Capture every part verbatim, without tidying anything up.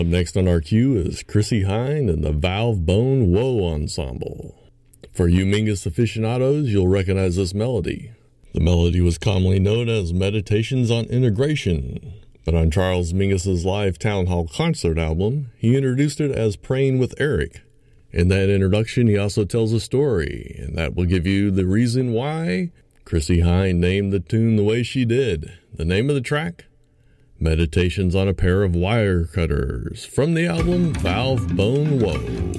next on our queue is Chrissie Hynde and the Valve Bone Woe Ensemble. For you Mingus aficionados, you'll recognize this melody. The melody was commonly known as Meditations on Integration, but on Charles Mingus's live Town Hall concert album, he introduced it as Praying with Eric. In that introduction, he also tells a story, and that will give you the reason why Chrissie Hynde named the tune the way she did. The name of the track? Meditations on a Pair of Wire Cutters, from the album Valve Bone Woe.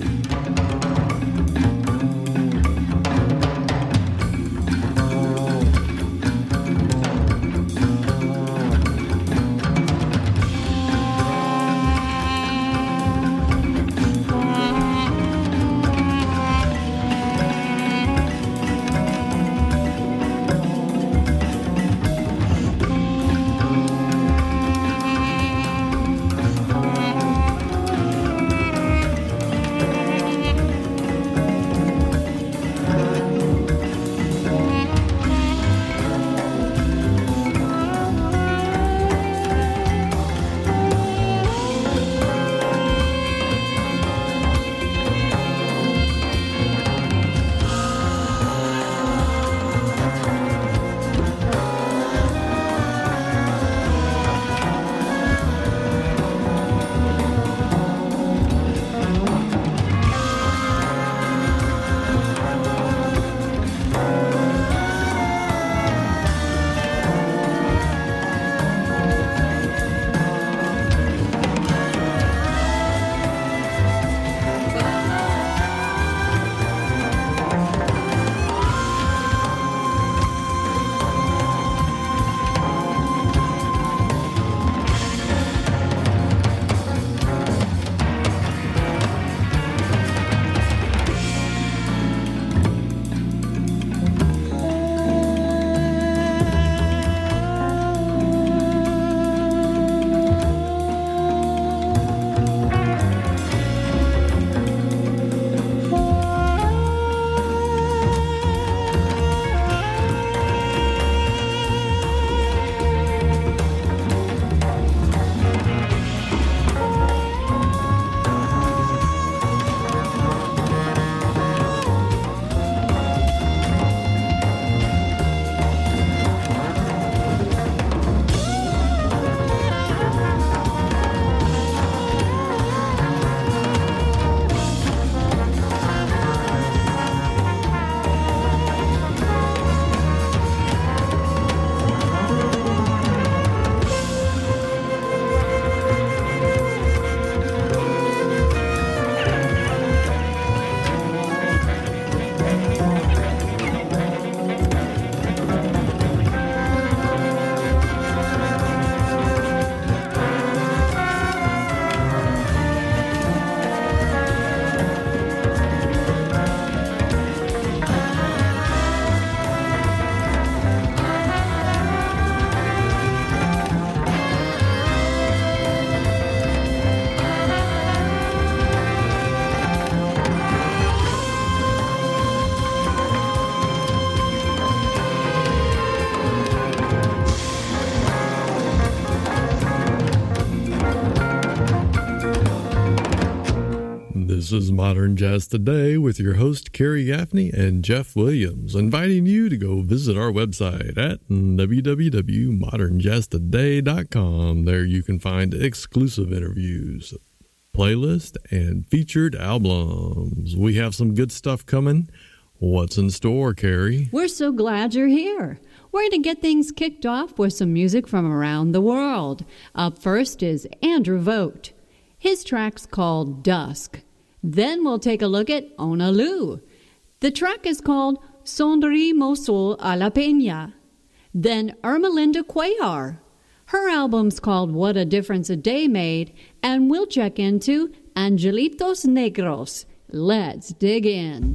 This is Modern Jazz Today with your host, Kerry Gaffney and Jeff Williams, inviting you to go visit our website at w w w dot modern jazz today dot com. There you can find exclusive interviews, playlist, and featured albums. We have some good stuff coming. What's in store, Kerry? We're so glad you're here. We're going to get things kicked off with some music from around the world. Up first is Andrew Vogt. His track's called Dusk. Then we'll take a look at Ona Lu. The track is called Sondri Mosul a la Peña. Then Ermelinda Cuellar. Her album's called What a Difference a Day Made. And we'll check into Angelitos Negros. Let's dig in.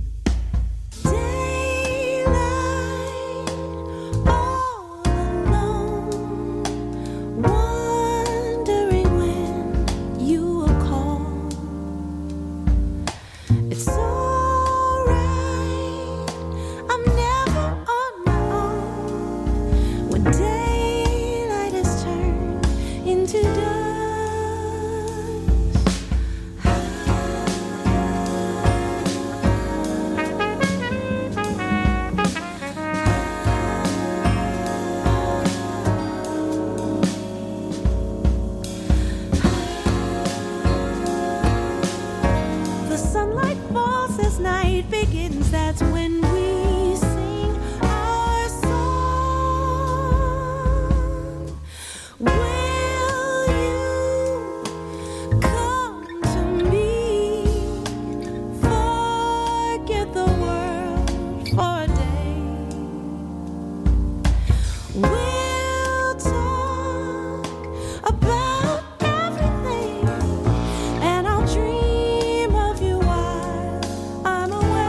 Daylight has turned into dusk. falls as night begins, that's when we sing our song. Will you come to me? Forget the world for a day. We'll talk about everything, and I'll dream of you while I'm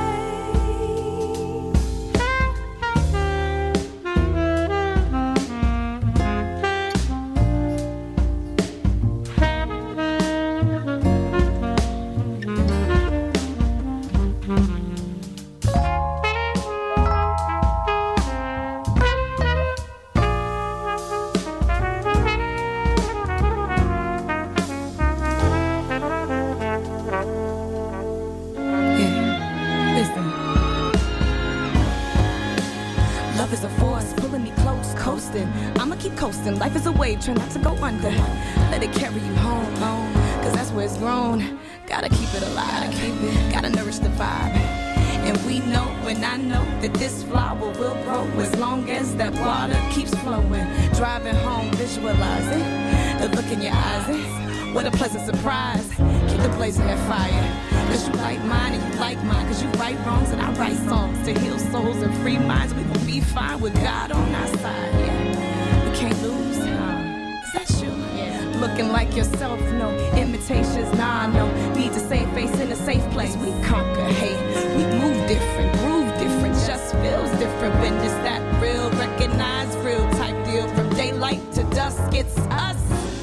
Love is a force pulling me close, coasting. I'ma keep coasting. Life is a wave, try not to go under. Let it carry you home, home, cause that's where it's grown. Gotta keep it alive, keep it. Gotta nourish the vibe. And we know, and I know, that this flower will grow as long as that water keeps flowing. Driving home, visualize it. The look in your eyes, it. What a pleasant surprise. Keep the blazing that fire. Cause you like mine and you like mine. Cause you right wrongs and I write songs to heal souls and free minds. We gon' be fine with God on our side, yeah. We can't lose, uh, is that you? Yeah. Looking like yourself, no imitations, nah, no. Need to save face in a safe place. We conquer hate, we move different, groove different. Just feels different when it's that real, recognized real type deal. From daylight to dusk, it's us.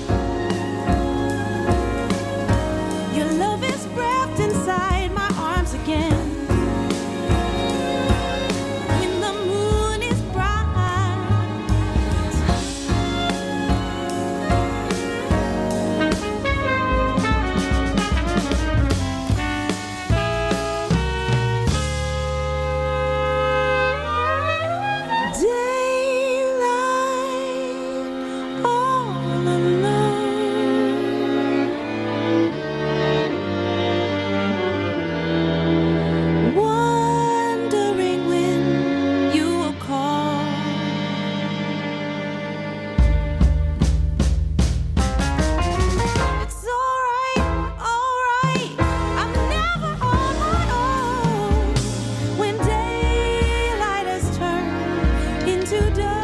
Your love is wrapped inside my arms again. When the moon is bright, daylight all alone. Wondering when you will call. It's alright, alright. I'm never on my own. When daylight has turned into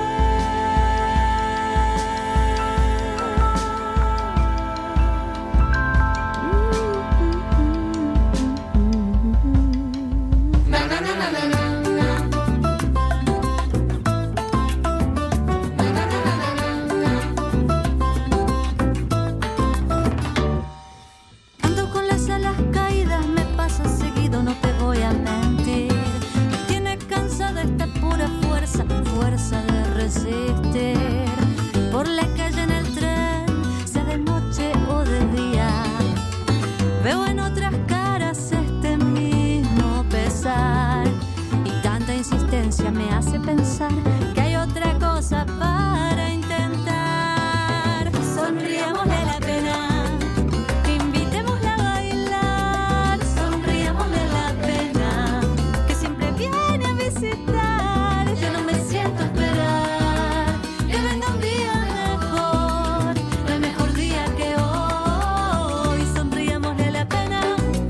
Ando con las alas caídas, me pasa seguido, no te voy a mentir. Me tiene cansada esta pura fuerza, fuerza de resistir. Por la calle en el tren, sea de noche o de día, veo en otras caras este mismo pesar. Y tanta insistencia me hace pensar que hay otra cosa para intentar. Sonriámosle a la pena, invitémosla a bailar. Sonriámosle a la pena, que siempre viene a visitar. Yo no me siento a esperar que venga un día mejor, el mejor día que hoy. Sonriámosle a la pena.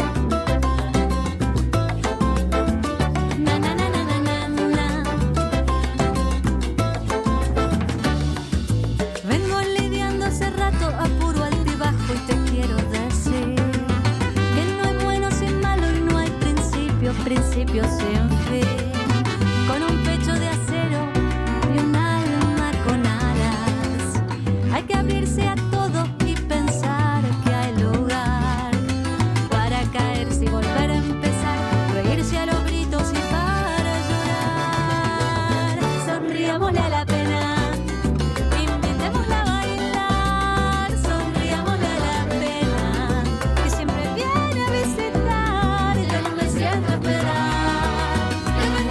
Na, na, na, na, na, na, na. Vengo lidiando hace rato a puro altibajo y te quiero decir que no hay bueno sin malo y no hay principio, principio sin fin. Con un pecho de acero y un alma con alas, hay que abrirse a todo y pensar que hay lugar para caerse y volver a empezar, reírse a los gritos y para llorar. Sonriámosle a la pena, invitémosla a bailar. Sonriámosle a la pena, que siempre viene a visitar. Yo no me siento a esperar que venga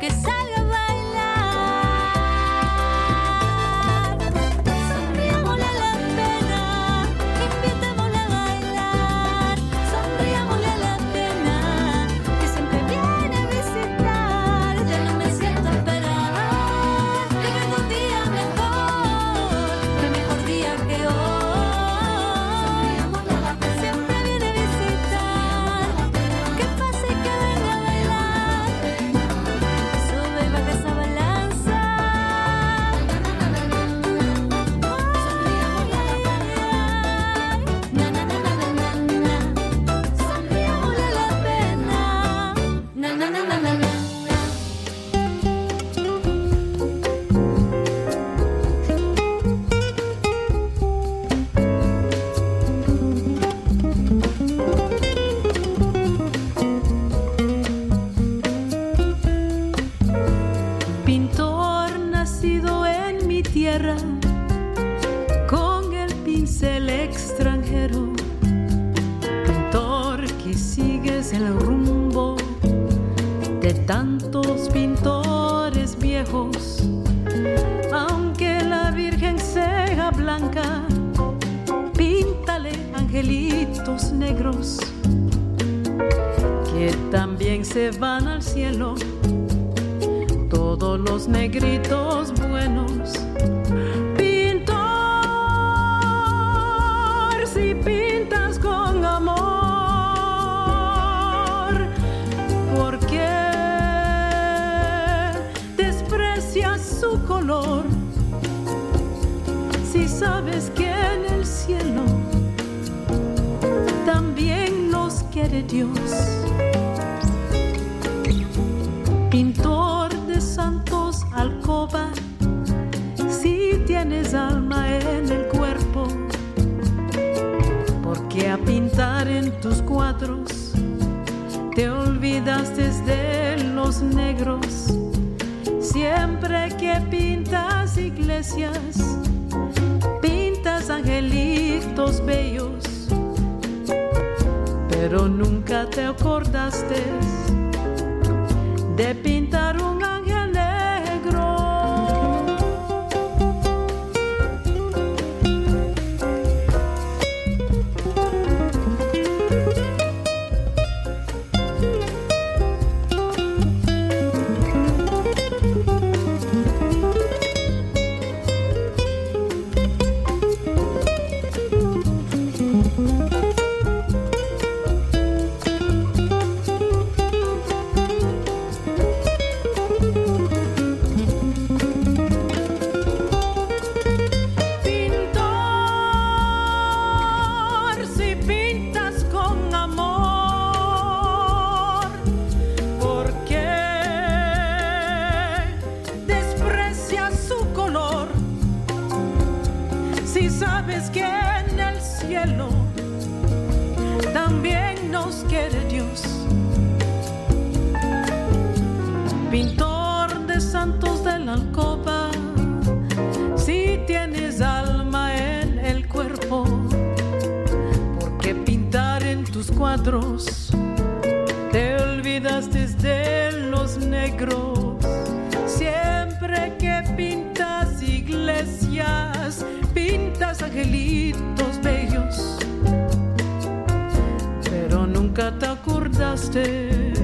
que salga a bailar. Sonriámosle a la pena, invitémosle a bailar. Sonriámosle a la pena, que siempre viene a visitar. Ya no me siento a esperar, que venga un día mejor, que mejor día que hoy. Siempre viene a visitar, que pase y que venga a bailar. Sube y baja esa balanza. Na, na, na, na, na, na. Sonriámosle a la pena. Na, na, na, na, na, na. Pintor nacido en mi tierra, con el pincel extranjero. Pintor que sigues el rumbo de tantos pintores viejos. Aunque la Virgen sea blanca, píntale angelitos negros que también se van al cielo. Todos los negritos buenos. Pintor, si pintas con amor, ¿por qué desprecias su color? Si sabes que en el cielo también nos quiere Dios. Pintor de santos alcoba, si tienes alma en el cuerpo, porque a pintar en tus cuadros te olvidaste de los negros. Siempre que pintas iglesias, pintas angelitos bellos, pero nunca te acordaste de pintar un ángel negro. Pintor de santos de la alcoba, si tienes alma en el cuerpo, porque pintar en tus cuadros te olvidaste de los negros. Siempre que pintas iglesias, pintas angelitos bellos, pero nunca te acordaste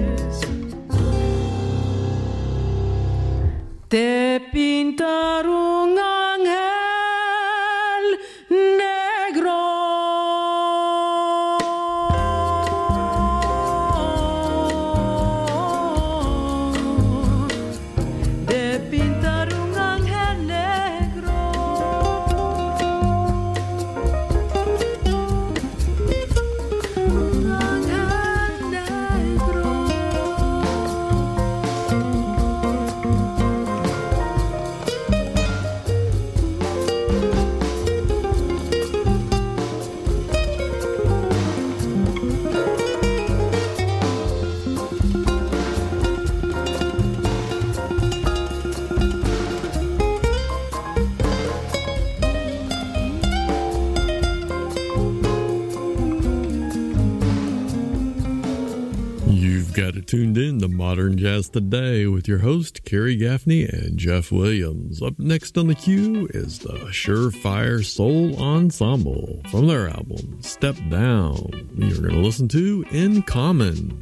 de pintar un ángel negro. De pintar un ángel negro. Un ángel negro. tuned in to Modern Jazz Today with your host, Kerry Gaffney and Jeff Williams. Up next on the queue is the Surefire Soul Ensemble from their album, Step Down. You're going to listen to In Common.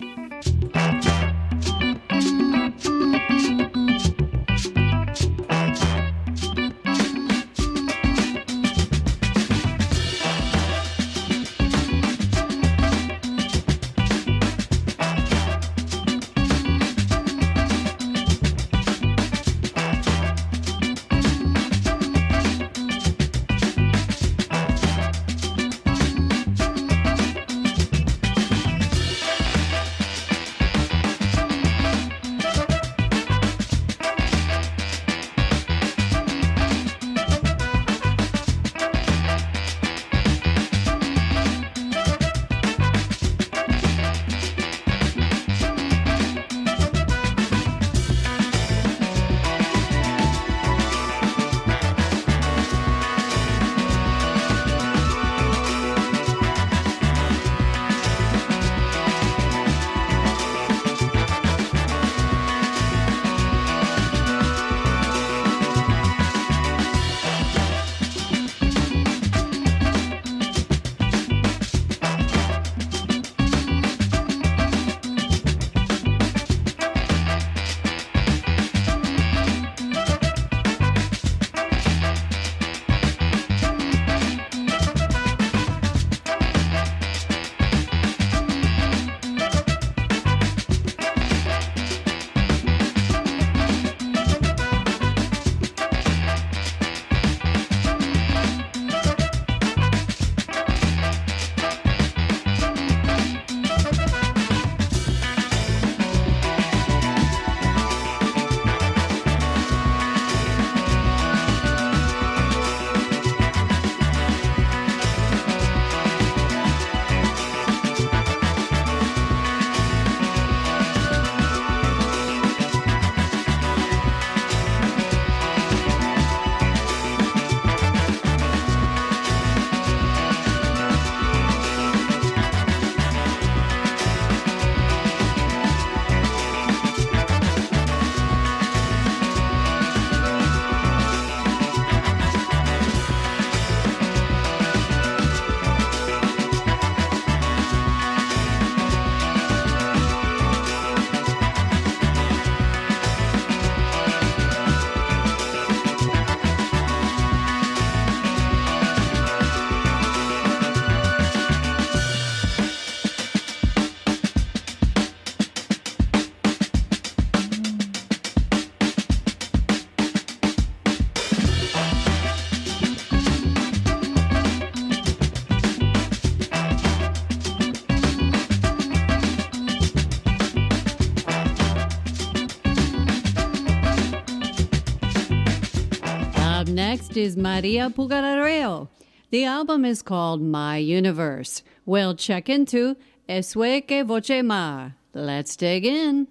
Next is Maria Pugarareo. The album is called My Universe. We'll check into Esue que Voce Mar. Let's dig in.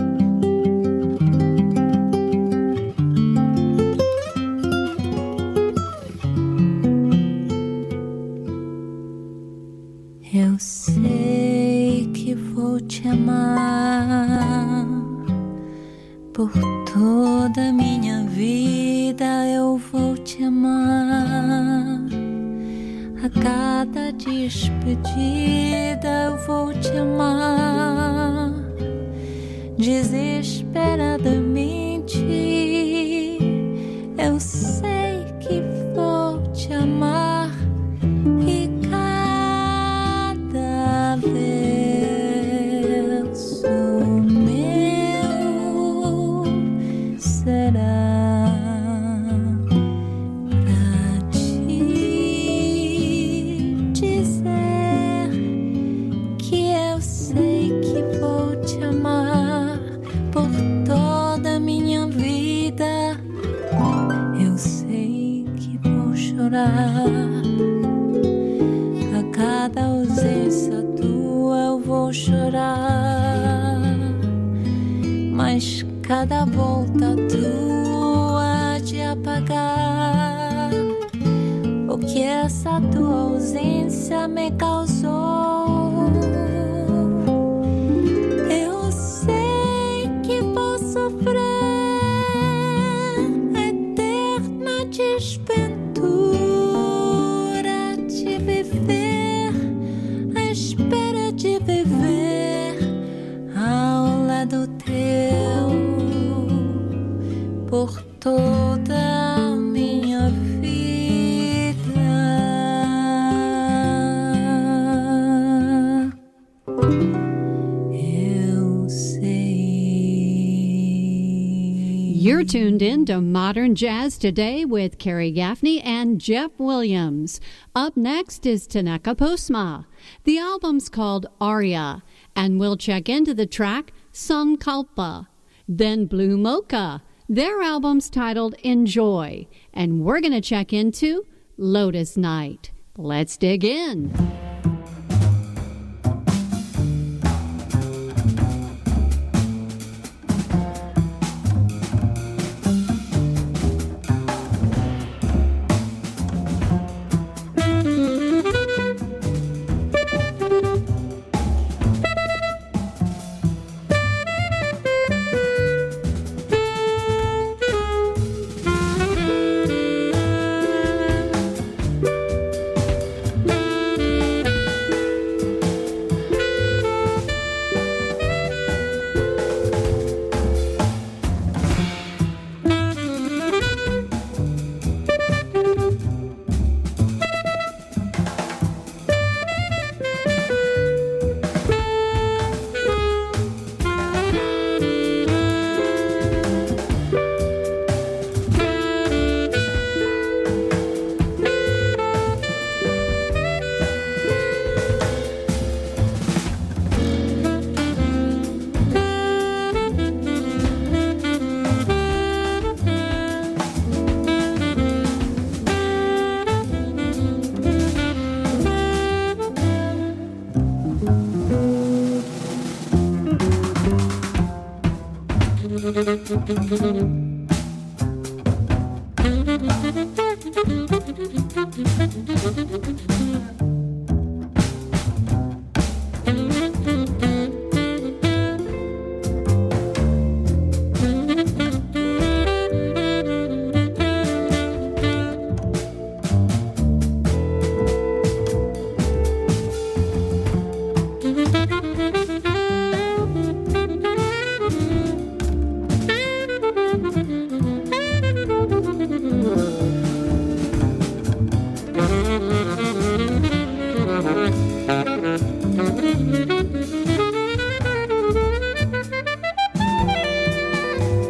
Eu sei que vou te amar por toda a minha vida. Eu vou te amar a cada despedida. Eu vou te amar desesperadamente. Eu sei que vou te amar e cada verso meu será pra te dizer que eu sei que vou te amar por toda a minha vida. Eu sei que vou chorar a cada ausência tua. Eu vou chorar, mas cada volta tua de apagar o que essa tua ausência me causou. Eu por toda minha vida. Eu sei. You're tuned in to Modern Jazz Today with Carrie Gaffney and Jeff Williams. Up next is Tanaka Postma. The album's called Aria, and we'll check into the track Sankalpa. Then Blue Mocha. Their album's titled Enjoy, and we're going to check into Lotus Night. Let's dig in.